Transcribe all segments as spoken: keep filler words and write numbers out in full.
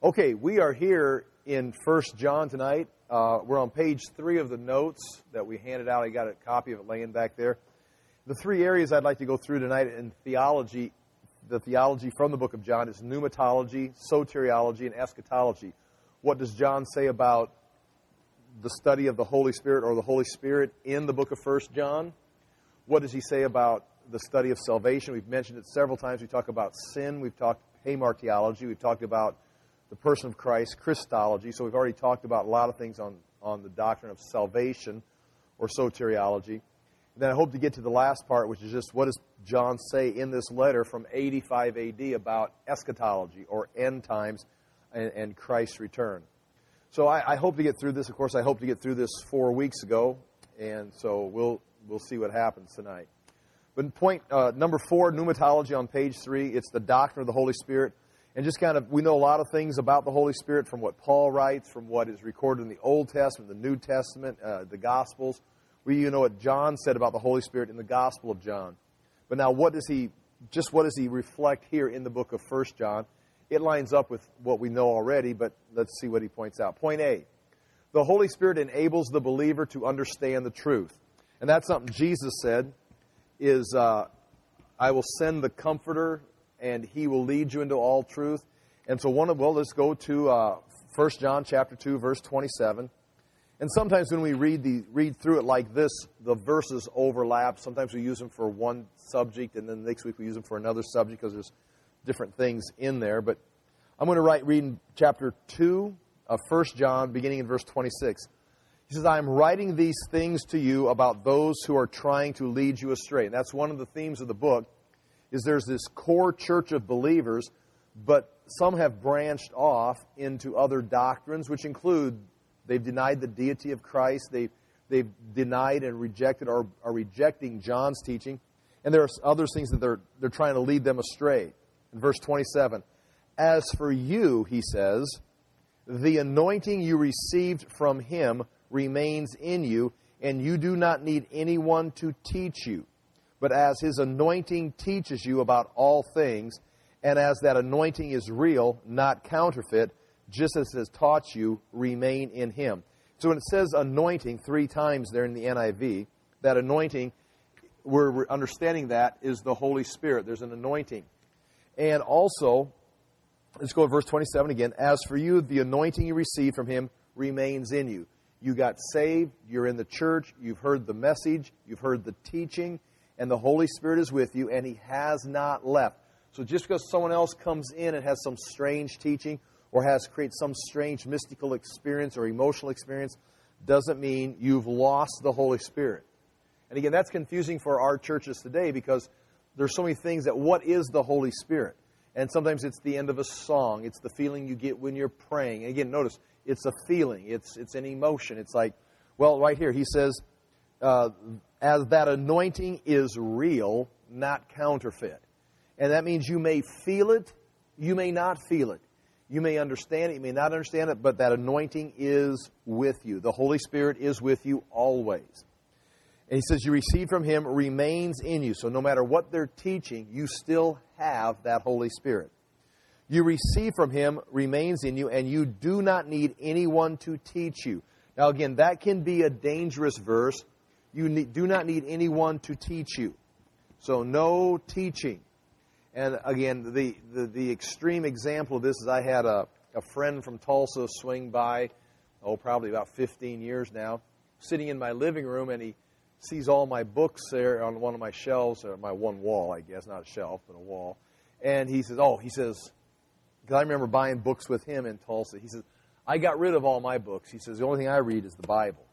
Okay, we are here in First John tonight. Uh, we're on page three of the notes that we handed out. I got a copy of it laying back there. The three areas I'd like to go through tonight in theology, the theology from the book of John, is pneumatology, soteriology, and eschatology. What does John say about the study of the Holy Spirit or the Holy Spirit in the book of First John? What does he say about the study of salvation? We've mentioned it several times. We talk about sin. We've talked hamartiology. We've talked about the person of Christ, Christology. So we've already talked about a lot of things on, on the doctrine of salvation or soteriology. And then I hope to get to the last part, which is just what does John say in this letter from eighty-five A D about eschatology or end times and, and Christ's return. So I, I hope to get through this. Of course, I hope to get through this four weeks ago, and so we'll we'll see what happens tonight. But point uh, number four, pneumatology on page three, it's the doctrine of the Holy Spirit. And just kind of, we know a lot of things about the Holy Spirit from what Paul writes, from what is recorded in the Old Testament, the New Testament, uh, the Gospels. We you know what John said about the Holy Spirit in the Gospel of John. But now what does he, just what does he reflect here in the book of First John? It lines up with what we know already, but let's see what he points out. Point A, the Holy Spirit enables the believer to understand the truth. And that's something Jesus said, is uh, I will send the Comforter, and he will lead you into all truth. And so one of, well, let's go to uh, First John chapter two, verse twenty-seven. And sometimes when we read the read through it like this, the verses overlap. Sometimes we use them for one subject, and then next week we use them for another subject because there's different things in there. But I'm going to write, read in chapter two of First John, beginning in verse twenty-six. He says, I am writing these things to you about those who are trying to lead you astray. And that's one of the themes of the book, is there's this core church of believers, but some have branched off into other doctrines, which include they've denied the deity of Christ, they've, they've denied and rejected or are rejecting John's teaching, and there are other things that they're, they're trying to lead them astray. In verse twenty-seven, as for you, he says, the anointing you received from him remains in you, and you do not need anyone to teach you. But as his anointing teaches you about all things, and as that anointing is real, not counterfeit, just as it has taught you, remain in him. So when it says anointing three times there in the N I V, that anointing, we're understanding that is the Holy Spirit. There's an anointing. And also, let's go to verse twenty-seven again. As for you, the anointing you received from him remains in you. You got saved, you're in the church, you've heard the message, you've heard the teaching, and the Holy Spirit is with you, and he has not left. So just because someone else comes in and has some strange teaching or has created some strange mystical experience or emotional experience doesn't mean you've lost the Holy Spirit. And again, that's confusing for our churches today because there's so many things that what is the Holy Spirit? And sometimes it's the end of a song. It's the feeling you get when you're praying. And again, notice, it's a feeling. It's, it's an emotion. It's like, well, right here, he says, uh, as that anointing is real, not counterfeit. And that means you may feel it, you may not feel it. You may understand it, you may not understand it, but that anointing is with you. The Holy Spirit is with you always. And he says, you receive from him remains in you. So no matter what they're teaching, you still have that Holy Spirit. You receive from him remains in you, and you do not need anyone to teach you. Now again, that can be a dangerous verse. You need, do not need anyone to teach you. So no teaching. And again, the, the, the extreme example of this is I had a, a friend from Tulsa swing by, oh, probably about fifteen years now, sitting in my living room, and he sees all my books there on one of my shelves, or my one wall, I guess, not a shelf, but a wall. And he says, oh, he says, because I remember buying books with him in Tulsa. He says, I got rid of all my books. He says, the only thing I read is the Bible.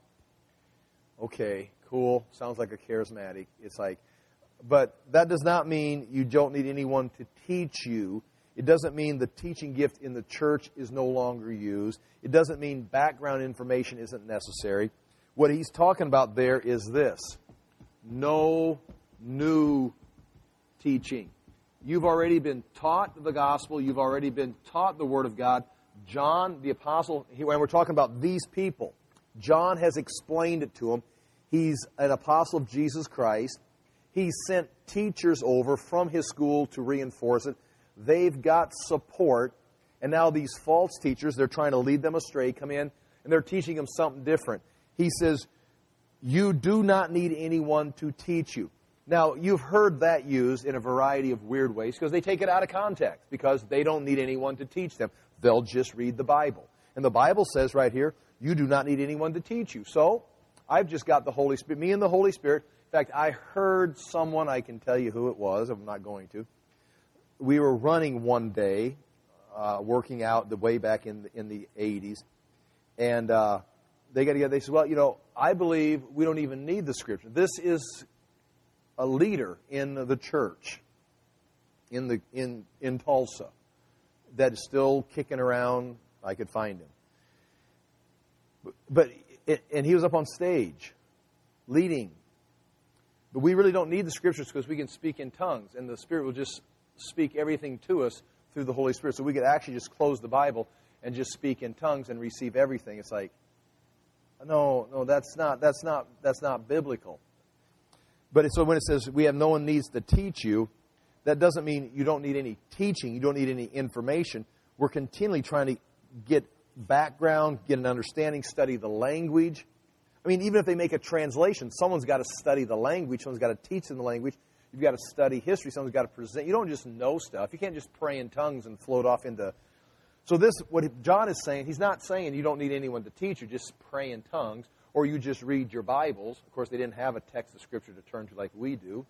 Okay, cool. Sounds like a charismatic. It's like, but that does not mean you don't need anyone to teach you. It doesn't mean the teaching gift in the church is no longer used. It doesn't mean background information isn't necessary. What he's talking about there is this. No new teaching. You've already been taught the gospel. You've already been taught the Word of God. John, the apostle, when we're talking about these people, John has explained it to them. He's an apostle of Jesus Christ. He sent teachers over from his school to reinforce it. They've got support. And now these false teachers, they're trying to lead them astray, come in, and they're teaching them something different. He says, you do not need anyone to teach you. Now, you've heard that used in a variety of weird ways because they take it out of context because they don't need anyone to teach them. They'll just read the Bible. And the Bible says right here, you do not need anyone to teach you. So, I've just got the Holy Spirit, me and the Holy Spirit. In fact, I heard someone, I can tell you who it was, I'm not going to. We were running one day, uh, working out the way back in the, in the eighties, and uh, they got together, they said, well, you know, I believe we don't even need the Scripture. This is a leader in the church in the in in Tulsa that is still kicking around. I could find him. But, but it, and he was up on stage leading. But we really don't need the Scriptures because we can speak in tongues, and the Spirit will just speak everything to us through the Holy Spirit. So we could actually just close the Bible and just speak in tongues and receive everything. It's like, no, no, that's not that's not that's not biblical. But so when it says we have no one needs to teach you, that doesn't mean you don't need any teaching, you don't need any information. We're continually trying to get background, get an understanding, study the language. I mean, even if they make a translation, someone's got to study the language, someone's got to teach them the language. You've got to study history, someone's got to present. You don't just know stuff. You can't just pray in tongues and float off into... So this, what John is saying, he's not saying you don't need anyone to teach you, just pray in tongues. Or you just read your Bibles. Of course, they didn't have a text of Scripture to turn to like we do.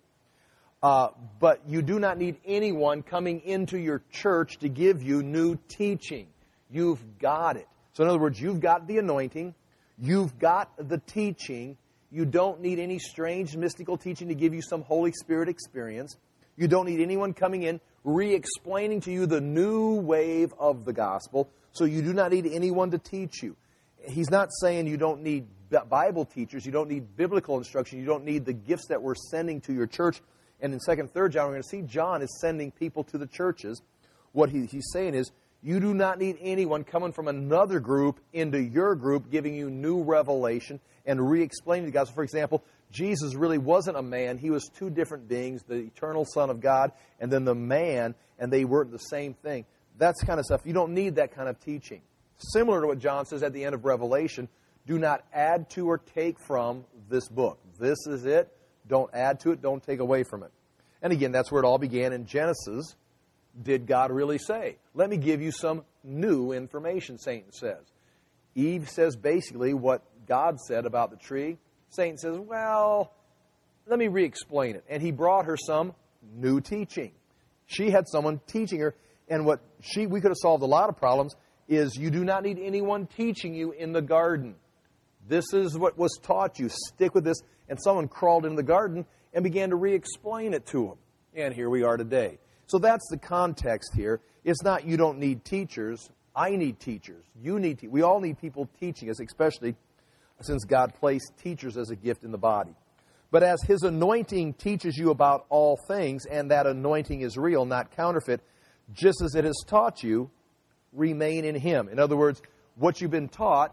Uh, but you do not need anyone coming into your church to give you new teaching. You've got it. So in other words, you've got the anointing. You've got the teaching. You don't need any strange mystical teaching to give you some Holy Spirit experience. You don't need anyone coming in re-explaining to you the new wave of the gospel. So you do not need anyone to teach you. He's not saying you don't need Bible teachers, you don't need biblical instruction, you don't need the gifts that we're sending to your church. And in second and third John, we're going to see John is sending people to the churches. What he, he's saying is, you do not need anyone coming from another group into your group, giving you new revelation and re-explaining the gospel. For example, Jesus really wasn't a man. He was two different beings, the eternal Son of God and then the man, and they weren't the same thing. That's kind of stuff. You don't need that kind of teaching. Similar to what John says at the end of Revelation, do not add to or take from this book. This is it. Don't add to it. Don't take away from it. And again, that's where it all began in Genesis. Did God really say? Let me give you some new information, Satan says. Eve says basically what God said about the tree. Satan says, well, let me re-explain it. And he brought her some new teaching. She had someone teaching her. And what she we could have solved a lot of problems is you do not need anyone teaching you in the garden. This is what was taught you. Stick with this. And someone crawled into the garden and began to re-explain it to them. And here we are today. So that's the context here. It's not you don't need teachers. I need teachers. You need te- We all need people teaching us, especially since God placed teachers as a gift in the body. But as His anointing teaches you about all things, and that anointing is real, not counterfeit, just as it has taught you, remain in Him. In other words, what you've been taught,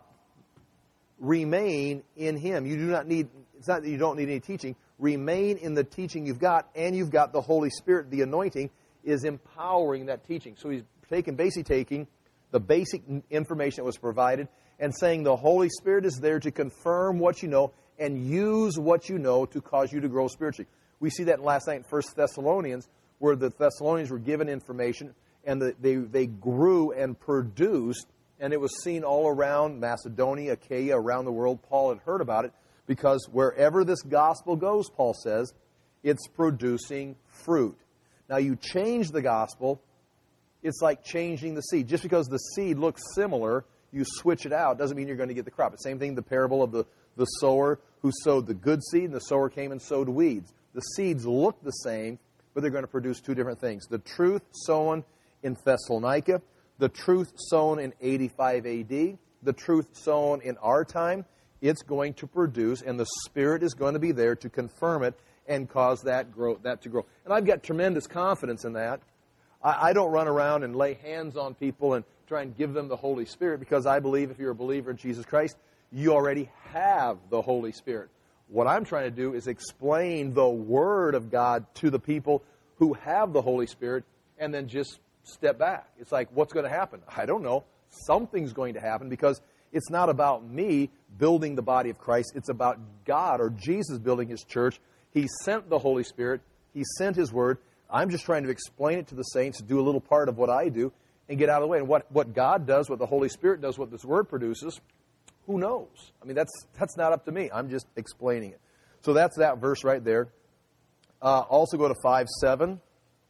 remain in Him. You do not need, it's not that you don't need any teaching. Remain in the teaching you've got, and you've got the Holy Spirit. The anointing is empowering that teaching. So He's taking, basically taking the basic information that was provided and saying the Holy Spirit is there to confirm what you know and use what you know to cause you to grow spiritually. We see that last night in First Thessalonians, where the Thessalonians were given information and the, they, they grew and produced, and it was seen all around Macedonia, Achaia, around the world. Paul had heard about it because wherever this gospel goes, Paul says, it's producing fruit. Now, you change the gospel, it's like changing the seed. Just because the seed looks similar, you switch it out, doesn't mean you're going to get the crop. The same thing, the parable of the, the sower who sowed the good seed, and the sower came and sowed weeds. The seeds look the same, but they're going to produce two different things. The truth sown in Thessalonica, the truth sown in eighty-five A D, the truth sown in our time, it's going to produce, and the Spirit is going to be there to confirm it and cause that grow, that to grow. And I've got tremendous confidence in that. I, I don't run around and lay hands on people and try and give them the Holy Spirit, because I believe if you're a believer in Jesus Christ, you already have the Holy Spirit. What I'm trying to do is explain the Word of God to the people who have the Holy Spirit, and then just step back. It's like, what's going to happen? I don't know. Something's going to happen, because it's not about me building the body of Christ. It's about God or Jesus building His church. He sent the Holy Spirit. He sent His Word. I'm just trying to explain it to the saints, do a little part of what I do, and get out of the way. And what, what God does, what the Holy Spirit does, what this Word produces, who knows? I mean, that's that's not up to me. I'm just explaining it. So that's that verse right there. Uh, also go to five seven.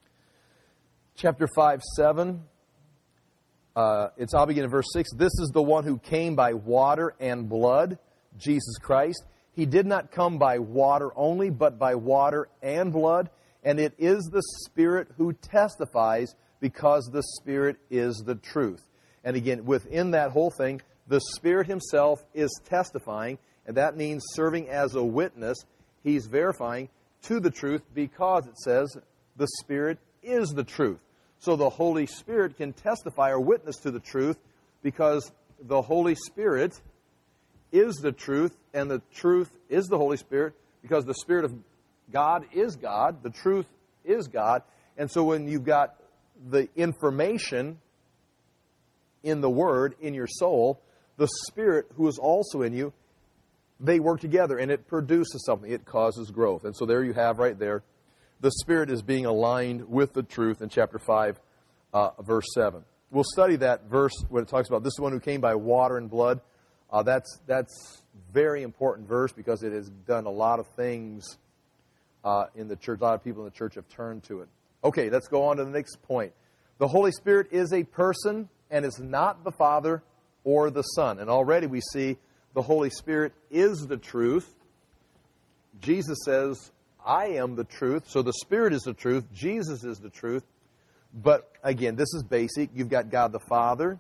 Chapter five seven. Uh, it's, I'll begin in verse six. This is the one who came by water and blood, Jesus Christ. He did not come by water only, but by water and blood. And it is the Spirit who testifies, because the Spirit is the truth. And again, within that whole thing, the Spirit Himself is testifying, and that means serving as a witness. He's verifying to the truth, because it says the Spirit is the truth. So the Holy Spirit can testify or witness to the truth, because the Holy Spirit is the truth, and the truth is the Holy Spirit, because the Spirit of God is God, the truth is God. And so when you've got the information in the Word, in your soul, the Spirit who is also in you, they work together, and it produces something. It causes growth. And so there you have right there, the Spirit is being aligned with the truth in chapter five, uh, verse seven. We'll study that verse when it talks about this one who came by water and blood. Uh, that's that's very important verse, because it has done a lot of things uh, in the church. A lot of people in the church have turned to it. Okay, let's go on to the next point. The Holy Spirit is a person, and is not the Father or the Son. And already we see the Holy Spirit is the truth. Jesus says, I am the truth. So the Spirit is the truth. Jesus is the truth. But again, this is basic. You've got God the Father.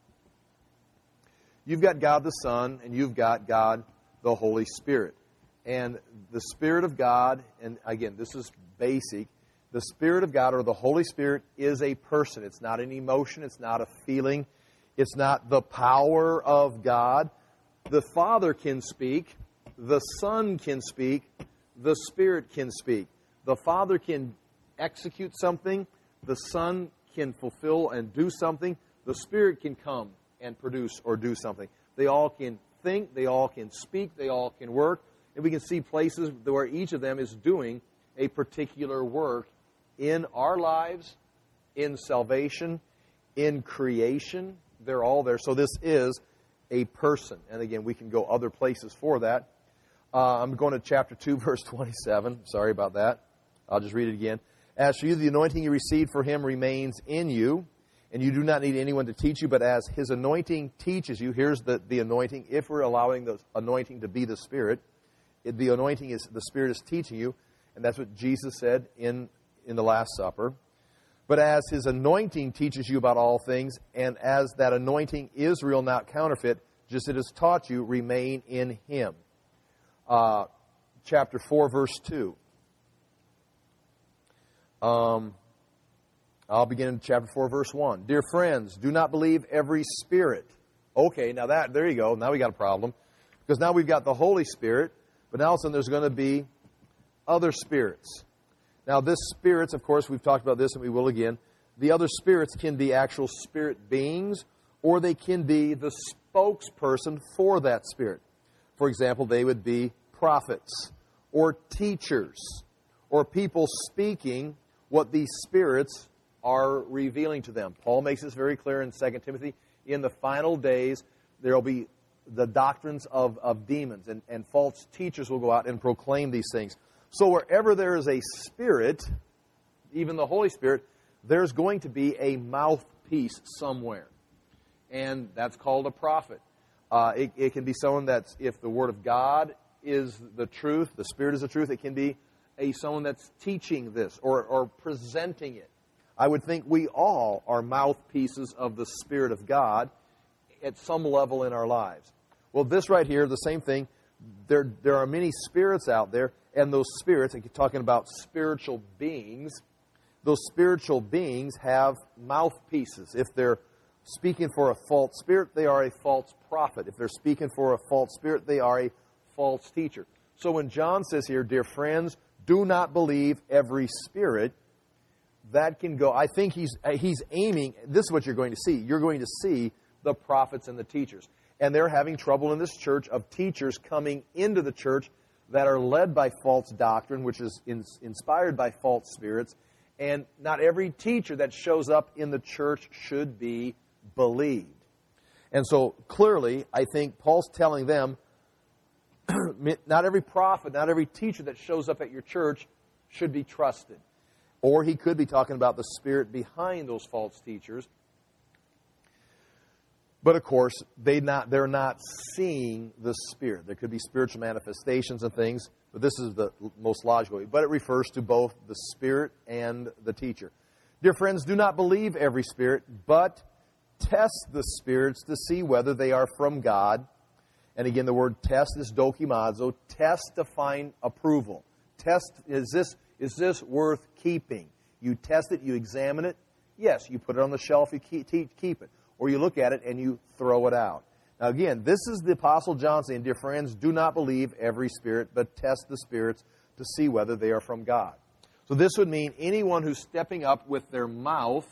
You've got God the Son. And you've got God the Holy Spirit. And the Spirit of God, and again, this is basic. The Spirit of God, or the Holy Spirit, is a person. It's not an emotion. It's not a feeling. It's not the power of God. The Father can speak. The Son can speak. The Spirit can speak. The Father can execute something. The Son can fulfill and do something. The Spirit can come and produce or do something. They all can think. They all can speak. They all can work. And we can see places where each of them is doing a particular work in our lives, in salvation, in creation. They're all there. So this is a person. And again, we can go other places for that. Uh, I'm going to chapter two, verse twenty-seven. Sorry about that. I'll just read it again. As for you, the anointing you received for Him remains in you, and you do not need anyone to teach you, but as His anointing teaches you, here's the, the anointing. If we're allowing the anointing to be the Spirit, it, the anointing is, the Spirit is teaching you, and that's what Jesus said in, in the Last Supper. But as His anointing teaches you about all things, and as that anointing is real, not counterfeit, just as it has taught you, remain in Him. Uh, chapter four, verse two. Um, I'll begin in chapter four, verse one. Dear friends, do not believe every spirit. Okay, now that, there you go. Now we got a problem. Because now we've got the Holy Spirit, but now all of a sudden there's going to be other spirits. Now this spirits, of course, we've talked about this and we will again. The other spirits can be actual spirit beings, or they can be the spokesperson for that spirit. For example, they would be prophets or teachers or people speaking what these spirits are revealing to them. Paul makes this very clear in Second Timothy. In the final days, there will be the doctrines of, of demons, and, and false teachers will go out and proclaim these things. So wherever there is a spirit, even the Holy Spirit, there's going to be a mouthpiece somewhere. And that's called a prophet. Uh, it, it can be someone that's, if the Word of God is the truth, the Spirit is the truth, it can be a someone that's teaching this or, or presenting it. I would think we all are mouthpieces of the Spirit of God at some level in our lives. Well, this right here, the same thing. There, there are many spirits out there, and those spirits, and talking about spiritual beings, those spiritual beings have mouthpieces. If they're speaking for a false spirit, they are a false prophet. If they're speaking for a false spirit, they are a false teacher. So when John says here, dear friends, do not believe every spirit, that can go, I think he's he's aiming, this is what you're going to see. You're going to see the prophets and the teachers. And they're having trouble in this church of teachers coming into the church that are led by false doctrine, which is in, inspired by false spirits. And not every teacher that shows up in the church should be believed. And so clearly, I think Paul's telling them, not every prophet, not every teacher that shows up at your church should be trusted. Or he could be talking about the spirit behind those false teachers. But of course, they not, they're not seeing the Spirit. There could be spiritual manifestations and things, but this is the most logical way. But it refers to both the Spirit and the teacher. Dear friends, do not believe every spirit, but test the spirits to see whether they are from God. And again, the word test is dokimazo. Test to find approval. Test, is this, is this worth keeping? You test it, you examine it. Yes, you put it on the shelf, you keep, keep it. Or you look at it and you throw it out. Now again, this is the Apostle John saying, dear friends, do not believe every spirit, but test the spirits to see whether they are from God. So this would mean anyone who's stepping up with their mouth,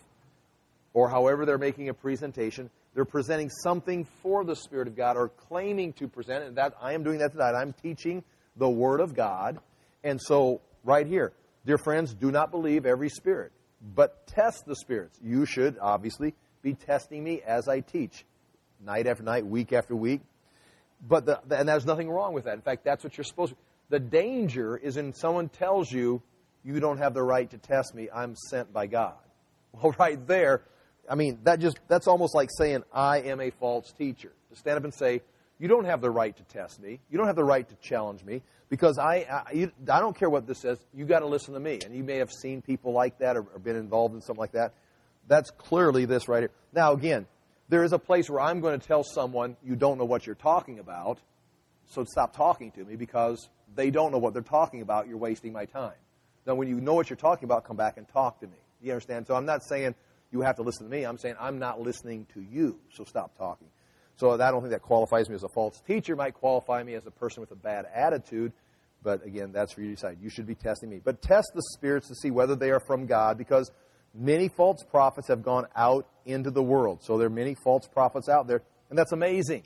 or however they're making a presentation, they're presenting something for the Spirit of God, or claiming to present, and that I am doing that tonight. I'm teaching the Word of God. And so, right here, dear friends, do not believe every spirit, but test the spirits. You should, obviously, be testing me as I teach, night after night, week after week. But the, and there's nothing wrong with that. In fact, that's what you're supposed to. The danger is when someone tells you, you don't have the right to test me, I'm sent by God. Well, right there, I mean, that just that's almost like saying, I am a false teacher. To stand up and say, you don't have the right to test me. You don't have the right to challenge me, because I I, you, I don't care what this says. You got to listen to me. And you may have seen people like that, or, or been involved in something like that. That's clearly this right here. Now, again, there is a place where I'm going to tell someone, you don't know what you're talking about, so stop talking to me, because they don't know what they're talking about. You're wasting my time. Now, when you know what you're talking about, come back and talk to me. You understand? So I'm not saying you have to listen to me. I'm saying I'm not listening to you, so stop talking. So I don't think that qualifies me as a false teacher. It might qualify me as a person with a bad attitude. But again, that's for you to decide. You should be testing me. But test the spirits to see whether they are from God, because many false prophets have gone out into the world. So there are many false prophets out there, and that's amazing.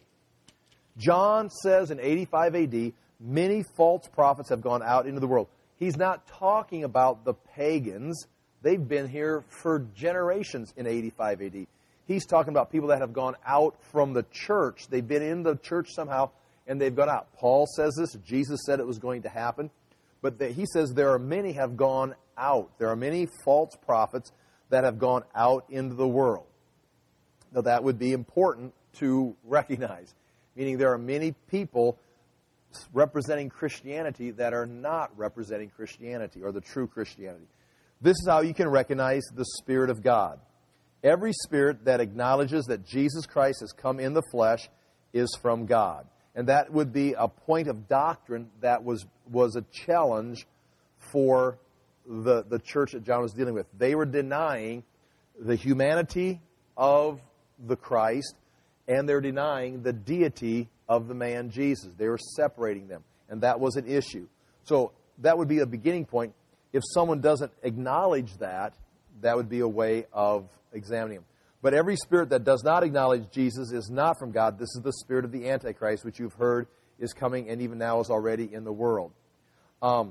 John says in eighty-five A D, many false prophets have gone out into the world. He's not talking about the pagans. They've been here for generations in eighty-five A D. He's talking about people that have gone out from the church. They've been in the church somehow, and they've gone out. Paul says this. Jesus said it was going to happen. But the, he says there are many have gone out. There are many false prophets that have gone out into the world. Now, that would be important to recognize, meaning there are many people representing Christianity that are not representing Christianity, or the true Christianity. This is how you can recognize the Spirit of God. Every spirit that acknowledges that Jesus Christ has come in the flesh is from God. And that would be a point of doctrine that was, was a challenge for the, the church that John was dealing with. They were denying the humanity of the Christ, and they're denying the deity of the man Jesus. They were separating them, and that was an issue. So that would be a beginning point. If someone doesn't acknowledge that, that would be a way of examining them. But every spirit that does not acknowledge Jesus is not from God. This is the spirit of the Antichrist, which you've heard is coming and even now is already in the world. Um,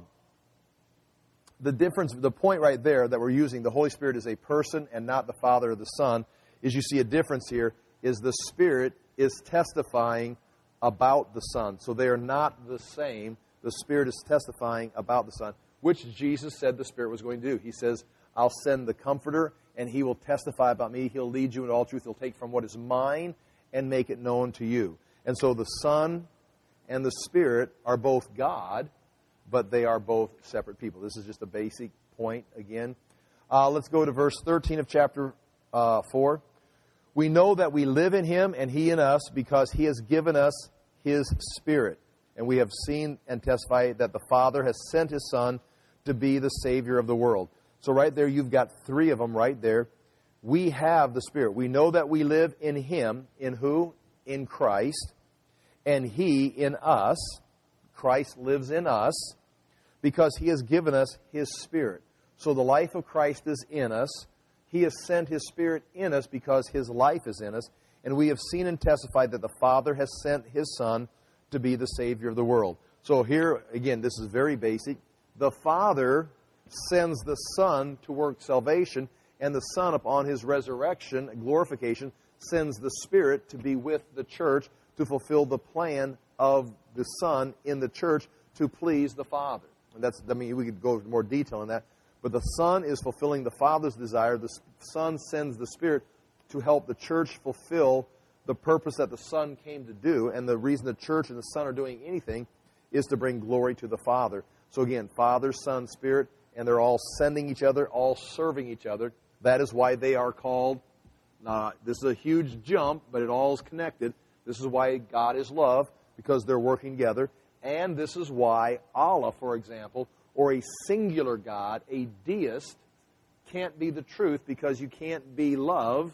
the difference, the point right there that we're using, the Holy Spirit is a person and not the Father or the Son, is you see a difference here, is the Spirit is testifying about the Son. So they are not the same. The Spirit is testifying about the Son, which Jesus said the Spirit was going to do. He says, I'll send the Comforter, and He will testify about me. He'll lead you into all truth. He'll take from what is mine and make it known to you. And so the Son and the Spirit are both God, but they are both separate people. This is just a basic point again. Uh, let's go to verse thirteen of chapter uh, four. We know that we live in Him and He in us, because He has given us His Spirit. And we have seen and testified that the Father has sent His Son to be the Savior of the world. So right there, you've got three of them right there. We have the Spirit. We know that we live in Him. In who? In Christ. And He in us. Christ lives in us because He has given us His Spirit. So the life of Christ is in us. He has sent His Spirit in us because His life is in us. And we have seen and testified that the Father has sent His Son to be the Savior of the world. So here, again, this is very basic. The Father sends the Son to work salvation, and the Son, upon His resurrection and glorification, sends the Spirit to be with the church to fulfill the plan of the Son in the church to please the Father. And that's, I mean, we could go into more detail on that. But the Son is fulfilling the Father's desire. The Son sends the Spirit to help the church fulfill the purpose that the Son came to do. And the reason the church and the Son are doing anything is to bring glory to the Father. So again, Father, Son, Spirit, and they're all sending each other, all serving each other. That is why they are called, uh, this is a huge jump, but it all is connected. This is why God is love, because they're working together. And this is why Allah, for example, or a singular God, a deist, can't be the truth, because you can't be love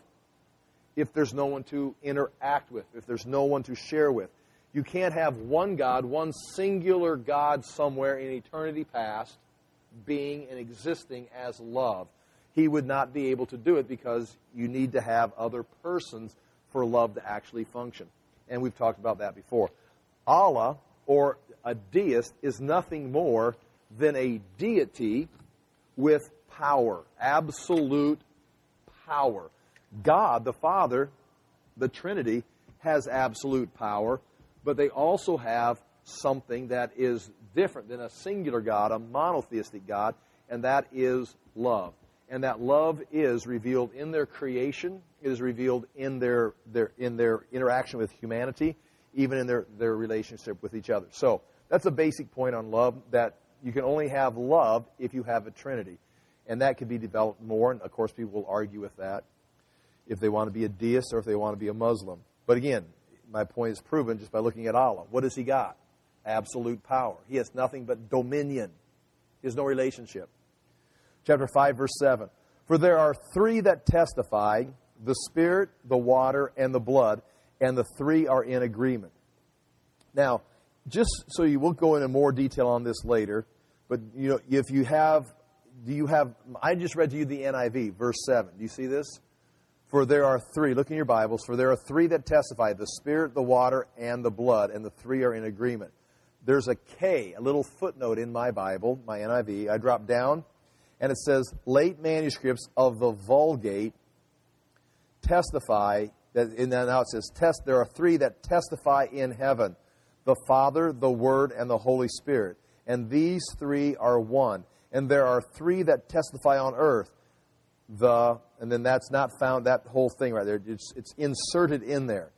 if there's no one to interact with, if there's no one to share with. You can't have one God, one singular God somewhere in eternity past, being and existing as love. He would not be able to do it because you need to have other persons for love to actually function. And we've talked about that before. Allah, or a deist, is nothing more than a deity with power, absolute power. God, the Father, the Trinity, has absolute power, but they also have something that is different than a singular God, a monotheistic God, and that is love. And that love is revealed in their creation. It is revealed in their, their, in their interaction with humanity, even in their, their relationship with each other. So that's a basic point on love, that you can only have love if you have a Trinity. And that can be developed more, and of course people will argue with that if they want to be a deist or if they want to be a Muslim. But again, my point is proven just by looking at Allah. What has He got? Absolute power. He has nothing but dominion. He has no relationship. Chapter five, verse seven. For there are three that testify, the Spirit, the water, and the blood, and the three are in agreement. Now, just so you will go into more detail on this later, but you know, if you have, do you have, I just read to you the N I V, verse seven. Do you see this? For there are three, look in your Bibles, for there are three that testify, the Spirit, the water, and the blood, and the three are in agreement. There's a K, a little footnote in my Bible, my N I V. I dropped down, and it says, late manuscripts of the Vulgate testify, that, and now it says, test. there are three that testify in heaven, the Father, the Word, and the Holy Spirit. And these three are one. And there are three that testify on earth, the, and then that's not found, that whole thing right there, it's, it's inserted in there.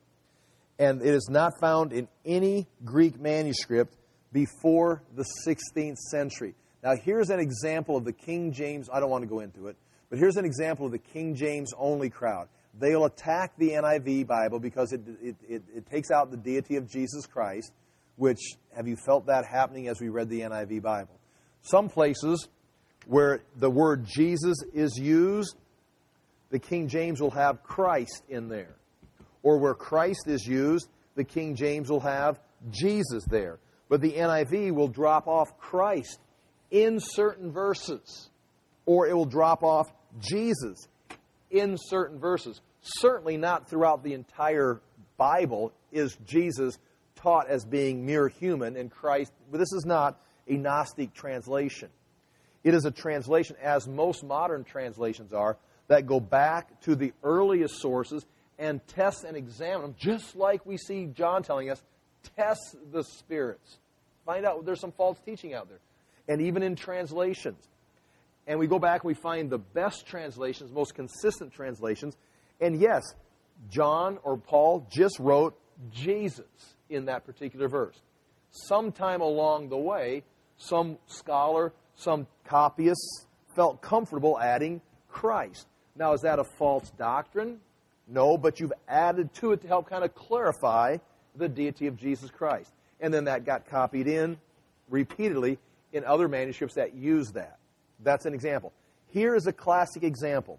And it is not found in any Greek manuscript before the sixteenth century. Now, here's an example of the King James, I don't want to go into it, but here's an example of the King James only crowd. They'll attack the N I V Bible because it, it, it, it takes out the deity of Jesus Christ, which, have you felt that happening as we read the N I V Bible? Some places where the word Jesus is used, the King James will have Christ in there. Or where Christ is used, the King James will have Jesus there. But the N I V will drop off Christ in certain verses. Or it will drop off Jesus in certain verses. Certainly not throughout the entire Bible is Jesus taught as being mere human and Christ. But this is not a Gnostic translation. It is a translation, as most modern translations are, that go back to the earliest sources and test and examine them, just like we see John telling us, test the spirits. Find out there's some false teaching out there. And even in translations. And we go back and we find the best translations, most consistent translations. And yes, John or Paul just wrote Jesus in that particular verse. Sometime along the way, some scholar, some copyists felt comfortable adding Christ. Now, is that a false doctrine? No, but you've added to it to help kind of clarify the deity of Jesus Christ. And then that got copied in repeatedly in other manuscripts that use that. That's an example. Here is a classic example.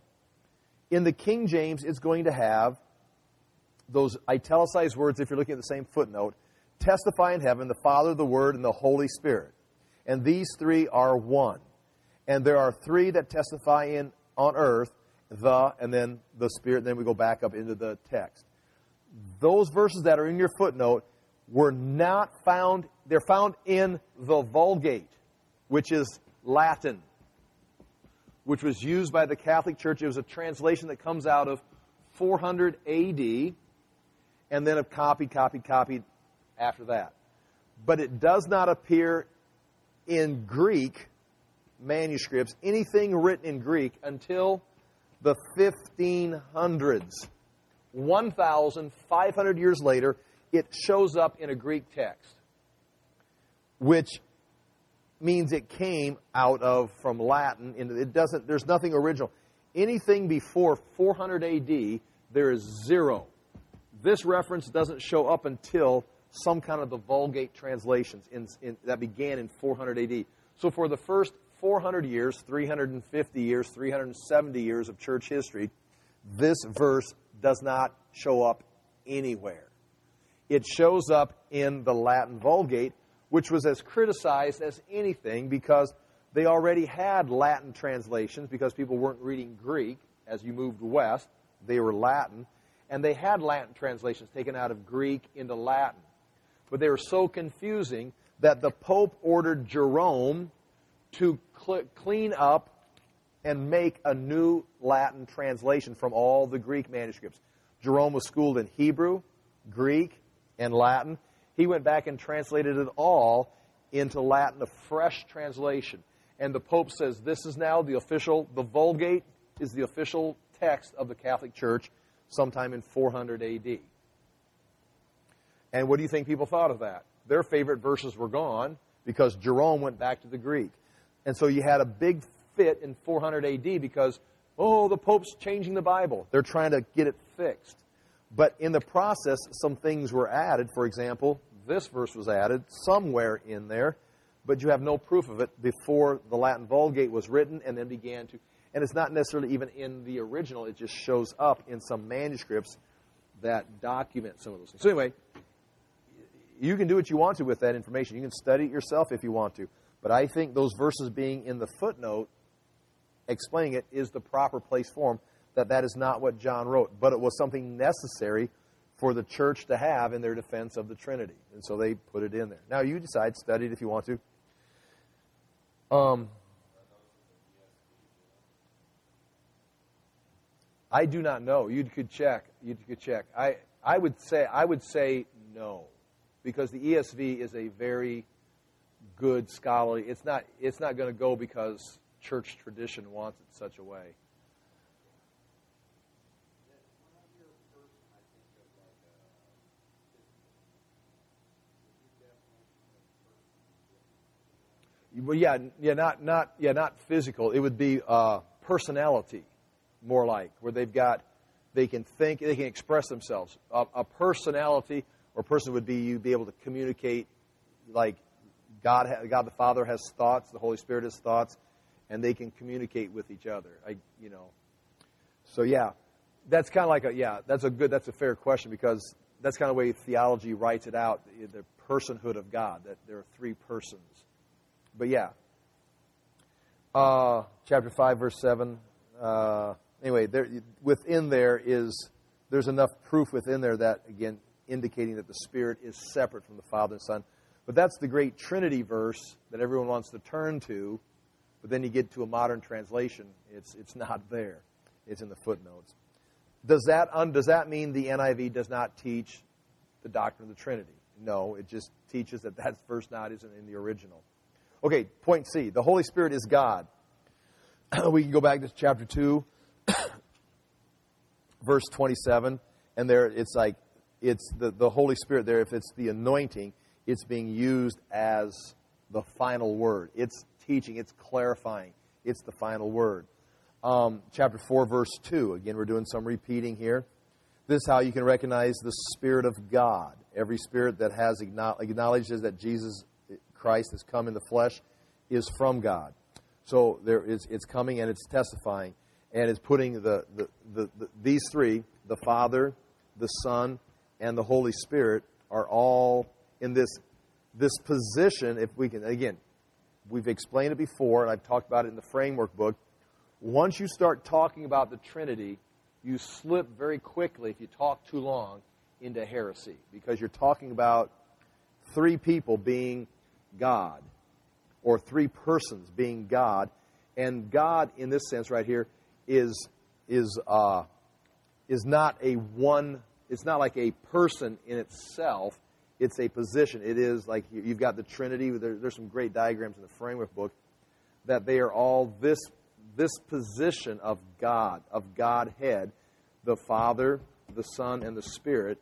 In the King James, it's going to have those italicized words, if you're looking at the same footnote, testify in heaven, the Father, the Word, and the Holy Spirit. And these three are one. And there are three that testify in on earth, the, and then the Spirit, and then we go back up into the text. Those verses that are in your footnote were not found, they're found in the Vulgate, which is Latin, which was used by the Catholic Church. It was a translation that comes out of four hundred A D, and then have copied, copied, copied after that. But it does not appear in Greek manuscripts, anything written in Greek, until the fifteen hundreds. one thousand five hundred years later, it shows up in a Greek text, which means it came out of, from Latin. Into, it doesn't, there's nothing original. Anything before four hundred A D, there is zero. This reference doesn't show up until some kind of the Vulgate translations in, in, that began in four hundred A D. So for the first four hundred years, three hundred fifty years, three hundred seventy years of church history, this verse does not show up anywhere. It shows up in the Latin Vulgate, which was as criticized as anything because they already had Latin translations because people weren't reading Greek as you moved west. They were Latin. And they had Latin translations taken out of Greek into Latin. But they were so confusing that the Pope ordered Jerome to cl- clean up and make a new Latin translation from all the Greek manuscripts. Jerome was schooled in Hebrew, Greek, and Latin. He went back and translated it all into Latin, a fresh translation. And the Pope says this is now the official, the Vulgate is the official text of the Catholic Church sometime in four hundred A D. And what do you think people thought of that? Their favorite verses were gone because Jerome went back to the Greek. And so you had a big fit in four hundred A D because, oh, the Pope's changing the Bible. They're trying to get it fixed. But in the process, some things were added. For example, this verse was added somewhere in there, but you have no proof of it before the Latin Vulgate was written and then began to... And it's not necessarily even in the original. It just shows up in some manuscripts that document some of those things. So anyway, you can do what you want to with that information. You can study it yourself if you want to. But I think those verses being in the footnote, explaining it, is the proper place for them, that that is not what John wrote. But it was something necessary for the church to have in their defense of the Trinity. And so they put it in there. Now you decide, study it if you want to. Um... I do not know. You could check. You could check. I, I would say I would say no, because the E S V is a very good scholarly. It's not it's not going to go because church tradition wants it such a way. Well, yeah, yeah, not not yeah, not physical. It would be uh, personality. More like, where they've got, they can think, they can express themselves. A, a personality or person would be you be able to communicate, like God, God the Father has thoughts, the Holy Spirit has thoughts, and they can communicate with each other. I, you know, so yeah, that's kind of like a yeah, that's a good, that's a fair question because that's kind of the way theology writes it out, the, the personhood of God, that there are three persons. But yeah, uh, chapter five, verse seven. Uh, Anyway, there, within there is, there's enough proof within there that, again, indicating that the Spirit is separate from the Father and Son. But that's the great Trinity verse that everyone wants to turn to. But then you get to a modern translation, it's it's not there. It's in the footnotes. Does that un, does that mean the N I V does not teach the doctrine of the Trinity? No, it just teaches that that verse not isn't in the original. Okay, point C. The Holy Spirit is God. We can go back to chapter two. Verse twenty-seven, and there it's like it's the, the Holy Spirit there. If it's the anointing, it's being used as the final word. It's teaching, it's clarifying, it's the final word. Um, chapter four, verse two. Again, we're doing some repeating here. This is how you can recognize the Spirit of God. Every spirit that has acknowledges that Jesus Christ has come in the flesh is from God. So there is it's coming and it's testifying. And it's putting the, the, the, the these three, the Father, the Son, and the Holy Spirit, are all in this this position. If we can, again, we've explained it before, and I've talked about it in the framework book. Once you start talking about the Trinity, you slip very quickly, if you talk too long, into heresy, because you're talking about three people being God, or three persons being God. And God, in this sense right here, is is uh, is not a one. It's not like a person in itself. It's a position. It is like you've got the Trinity. There, there's some great diagrams in the framework book that they are all this this position of God, of Godhead, the Father, the Son, and the Spirit,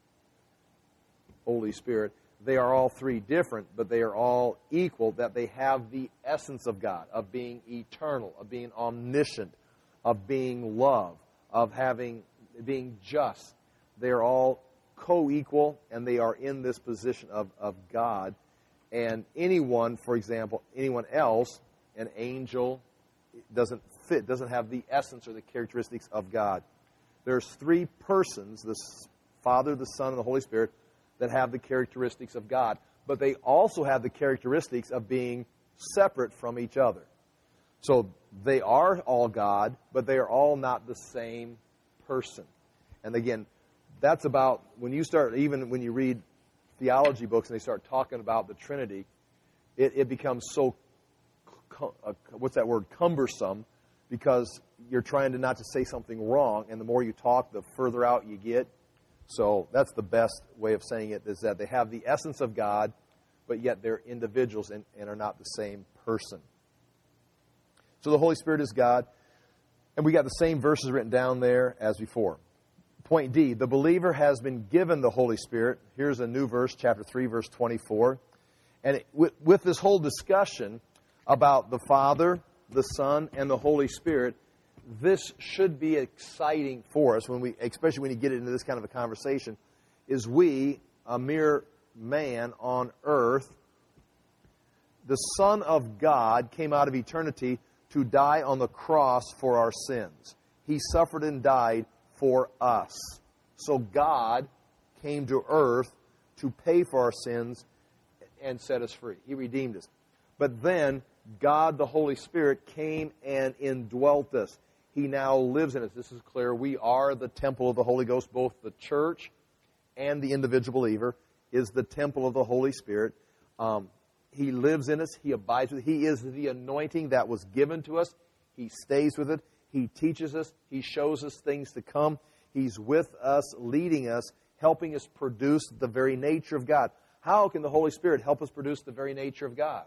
Holy Spirit. They are all three different, but they are all equal, that they have the essence of God, of being eternal, of being omniscient, of being love, of having being just. They are all co-equal, and they are in this position of, of God. And anyone, for example, anyone else, an angel, doesn't fit, doesn't have the essence or the characteristics of God. There's three persons, the Father, the Son, and the Holy Spirit, that have the characteristics of God. But they also have the characteristics of being separate from each other. So they are all God, but they are all not the same person. And again, that's about, when you start, even when you read theology books and they start talking about the Trinity, it, it becomes so, uh, what's that word, cumbersome, because you're trying to not to say something wrong, and the more you talk, the further out you get. So that's the best way of saying it, is that they have the essence of God, but yet they're individuals and, and are not the same person. So the Holy Spirit is God, and we got the same verses written down there as before. Point D, the believer has been given the Holy Spirit. Here's a new verse, chapter three, verse twenty-four. And it, with, with this whole discussion about the Father, the Son, and the Holy Spirit, this should be exciting for us, when we, especially when you get into this kind of a conversation, is we, a mere man on earth, the Son of God came out of eternity to die on the cross for our sins. He suffered and died for us. So God came to earth to pay for our sins and set us free. He redeemed us. But then God, the Holy Spirit, came and indwelt us. He now lives in us. This is clear. We are the temple of the Holy Ghost. Both the church and the individual believer is the temple of the Holy Spirit. Um, he lives in us. He abides with us. He is the anointing that was given to us. He stays with it. He teaches us. He shows us things to come. He's with us, leading us, helping us produce the very nature of God. How can the Holy Spirit help us produce the very nature of God?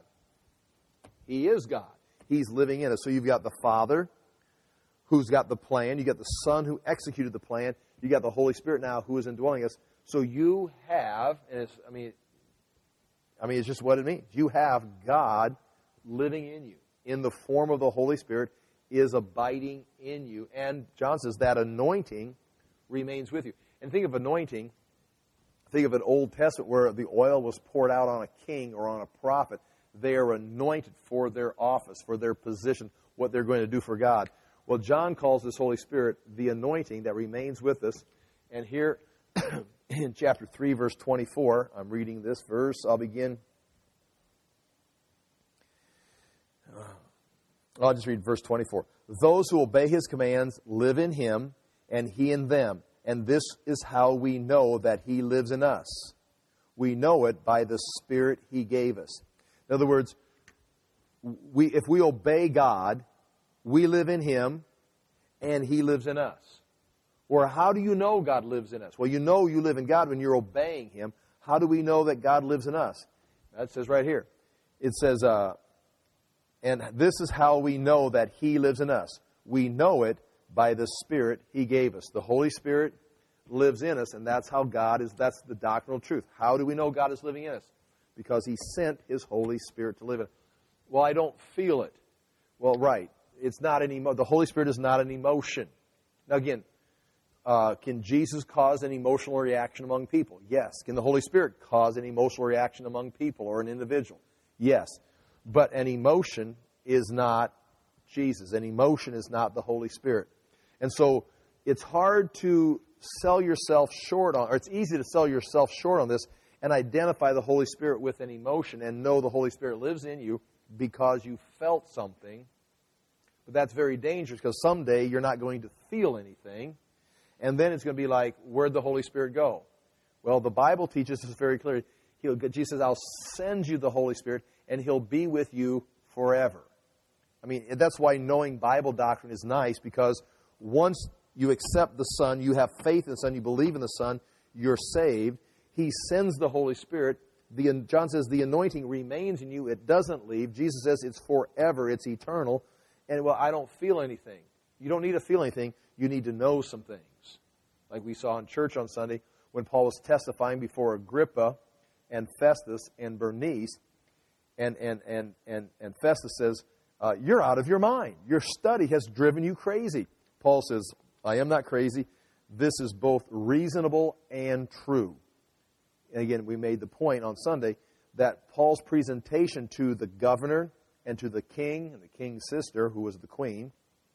He is God. He's living in us. So you've got the Father, who's got the plan. You got the Son who executed the plan. You got the Holy Spirit now who is indwelling us. So you have, and it's, I mean, I mean, it's just what it means. You have God living in you in the form of the Holy Spirit, is abiding in you. And John says that anointing remains with you. And think of anointing, think of an Old Testament where the oil was poured out on a king or on a prophet. They are anointed for their office, for their position, what they're going to do for God. Well, John calls this Holy Spirit the anointing that remains with us. And here in chapter three, verse twenty-four, I'm reading this verse. I'll begin. I'll just read verse twenty-four. Those who obey His commands live in Him, and He in them. And this is how we know that He lives in us. We know it by the Spirit He gave us. In other words, we, if we obey God, we live in Him, and He lives in us. Or how do you know God lives in us? Well, you know you live in God when you're obeying Him. How do we know that God lives in us? That says right here. It says, uh, and this is how we know that He lives in us. We know it by the Spirit He gave us. The Holy Spirit lives in us, and that's how God is. That's the doctrinal truth. How do we know God is living in us? Because He sent His Holy Spirit to live in us. Well, I don't feel it. Well, right. It's not an emo- the Holy Spirit is not an emotion. Now, again, uh, can Jesus cause an emotional reaction among people? Yes. Can the Holy Spirit cause an emotional reaction among people or an individual? Yes. But an emotion is not Jesus. An emotion is not the Holy Spirit. And so it's hard to sell yourself short on, or it's easy to sell yourself short on this and identify the Holy Spirit with an emotion and know the Holy Spirit lives in you because you felt something. But that's very dangerous because someday you're not going to feel anything. And then it's going to be like, where'd the Holy Spirit go? Well, the Bible teaches us very clearly. He'll, Jesus says, I'll send you the Holy Spirit, and He'll be with you forever. I mean, that's why knowing Bible doctrine is nice, because once you accept the Son, you have faith in the Son, you believe in the Son, you're saved. He sends the Holy Spirit. The, John says the anointing remains in you. It doesn't leave. Jesus says it's forever. It's eternal. And, well, I don't feel anything. You don't need to feel anything. You need to know some things. Like we saw in church on Sunday when Paul was testifying before Agrippa and Festus and Bernice. And, and, and, and, and Festus says, uh, you're out of your mind. Your study has driven you crazy. Paul says, I am not crazy. This is both reasonable and true. And again, we made the point on Sunday that Paul's presentation to the governor and to the king and the king's sister, who was the queen,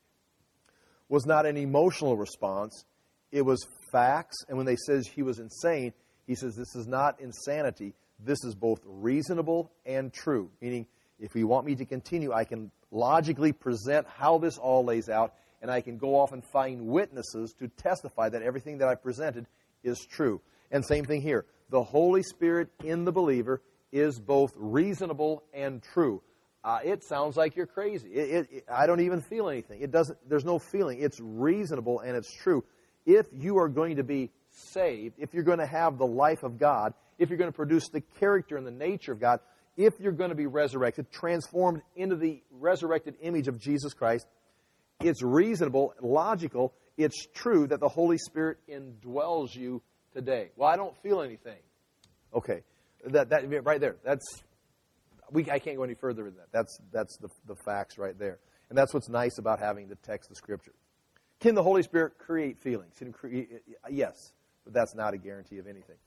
was not an emotional response. It was facts. And when they says he was insane, he says this is not insanity. This is both reasonable and true. Meaning, if you want me to continue, I can logically present how this all lays out, and I can go off and find witnesses to testify that everything that I presented is true. And same thing here. The Holy Spirit in the believer is both reasonable and true. Uh, it sounds like you're crazy. It, it, it, I don't even feel anything. It doesn't. There's no feeling. It's reasonable and it's true. If you are going to be saved, if you're going to have the life of God, if you're going to produce the character and the nature of God, if you're going to be resurrected, transformed into the resurrected image of Jesus Christ, it's reasonable, logical, it's true that the Holy Spirit indwells you today. Well, I don't feel anything. Okay, that that right there. That's we. I can't go any further than that. That's that's the the facts right there, and that's what's nice about having the text of Scripture. Can the Holy Spirit create feelings? Can create, yes, but that's not a guarantee of anything.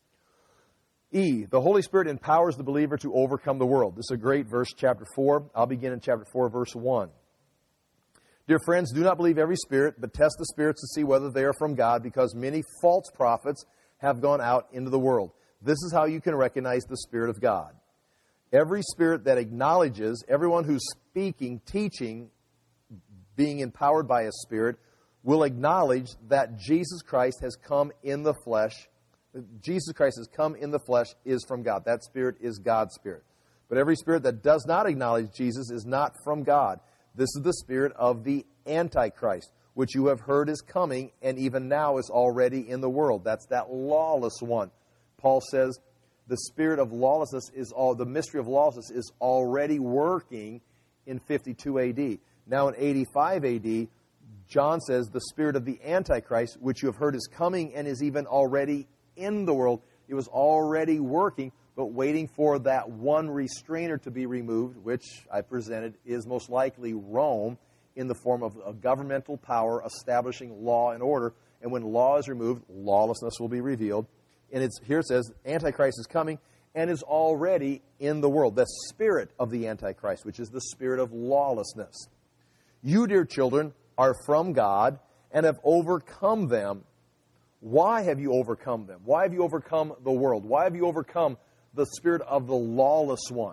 E, the Holy Spirit empowers the believer to overcome the world. This is a great verse, chapter four. I'll begin in chapter four, verse one. Dear friends, do not believe every spirit, but test the spirits to see whether they are from God, because many false prophets have gone out into the world. This is how you can recognize the Spirit of God. Every spirit that acknowledges, everyone who's speaking, teaching, being empowered by a spirit, will acknowledge that Jesus Christ has come in the flesh. Jesus Christ has come in the flesh is from God. That spirit is God's spirit. But every spirit that does not acknowledge Jesus is not from God. This is the spirit of the Antichrist, which you have heard is coming and even now is already in the world. That's that lawless one. Paul says the spirit of lawlessness is all, the mystery of lawlessness is already working in fifty-two A D. Now in eighty-five A D, John says the spirit of the Antichrist, which you have heard is coming and is even already in the world. It was already working, but waiting for that one restrainer to be removed, which I presented is most likely Rome, in the form of a governmental power establishing law and order. And when law is removed, lawlessness will be revealed. And it's here it says, Antichrist is coming and is already in the world. The spirit of the Antichrist, which is the spirit of lawlessness. You, dear children, are from God and have overcome them. Why have you overcome them? Why have you overcome the world? Why have you overcome the spirit of the lawless one?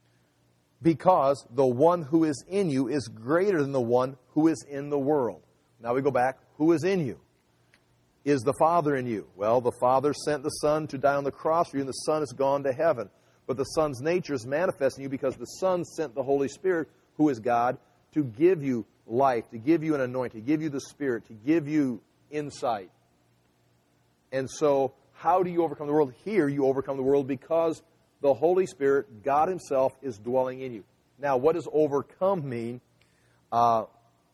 Because the one who is in you is greater than the one who is in the world. Now we go back. Who is in you? Is the Father in you? Well, the Father sent the Son to die on the cross for you, and the Son has gone to heaven. But the Son's nature is manifest in you because the Son sent the Holy Spirit, who is God, to give you life, to give you an anointing, to give you the Spirit, to give you insight. And so, how do you overcome the world? Here, you overcome the world because the Holy Spirit, God Himself, is dwelling in you. Now, what does overcome mean? Uh,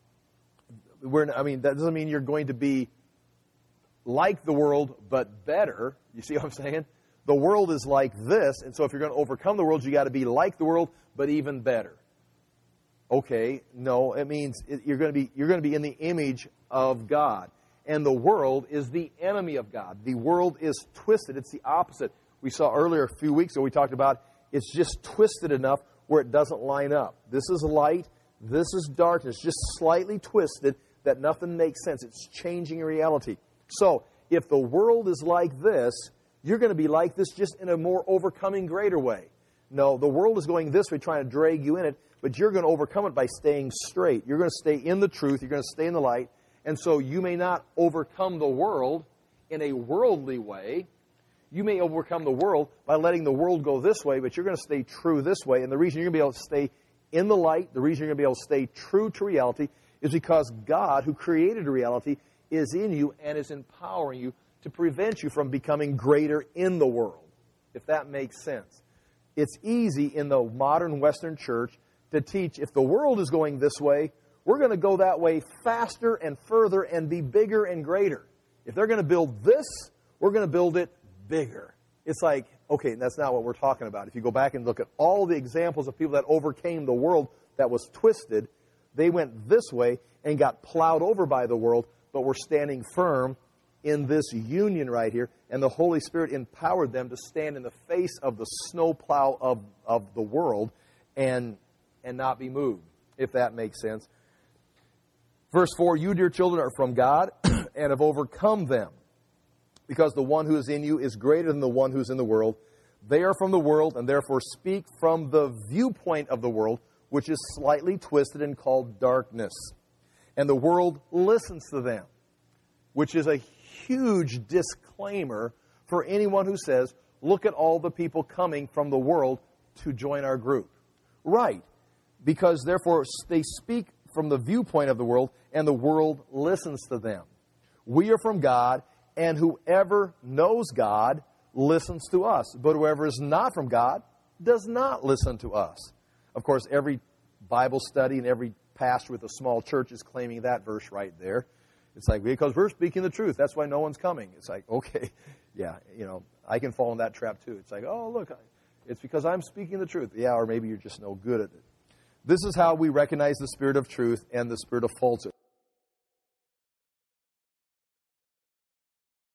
we're, I mean, that doesn't mean you're going to be like the world, but better. You see what I'm saying? The world is like this, and so if you're going to overcome the world, you got to be like the world, but even better. Okay, no, it means it, you're going to be you're going to be in the image of God, and the world is the enemy of God. The world is twisted; it's the opposite. We saw earlier a few weeks ago. We talked about it's just twisted enough where it doesn't line up. This is light. This is darkness. Just slightly twisted that nothing makes sense. It's changing reality. So, if the world is like this, you're going to be like this just in a more overcoming, greater way. No, the world is going this way, trying to drag you in it, but you're going to overcome it by staying straight. You're going to stay in the truth. You're going to stay in the light. And so you may not overcome the world in a worldly way. You may overcome the world by letting the world go this way, but you're going to stay true this way. And the reason you're going to be able to stay in the light, the reason you're going to be able to stay true to reality, is because God, who created reality, is in you and is empowering you to prevent you from becoming greater in the world, if that makes sense. It's easy in the modern Western church to teach, if the world is going this way, we're going to go that way faster and further and be bigger and greater. If they're going to build this, we're going to build it bigger. It's like, okay, that's not what we're talking about. If you go back and look at all the examples of people that overcame the world that was twisted, they went this way and got plowed over by the world, but were standing firm in this union right here, and the Holy Spirit empowered them to stand in the face of the snowplow of, of the world and, and not be moved, if that makes sense. Verse four, you, dear children, are from God and have overcome them, because the one who is in you is greater than the one who is in the world. They are from the world, and therefore speak from the viewpoint of the world, which is slightly twisted and called darkness. And the world listens to them, which is a huge disclaimer for anyone who says, look at all the people coming from the world to join our group. Right, because therefore they speak from the viewpoint of the world, and the world listens to them. We are from God, and whoever knows God listens to us. But whoever is not from God does not listen to us. Of course, every Bible study and every pastor with a small church is claiming that verse right there. It's like, because we're speaking the truth, that's why no one's coming. It's like, okay, yeah, you know, I can fall in that trap too. It's like, oh, look, it's because I'm speaking the truth. Yeah, or maybe you're just no good at it. This is how we recognize the spirit of truth and the spirit of falsehood.